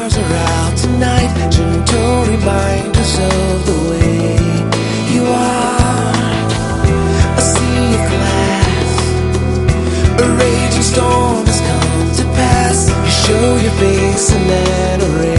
stars are out tonight, gentle reminders of the way you are. A sea of glass, a raging storm has come to pass. You show your face and then a rain.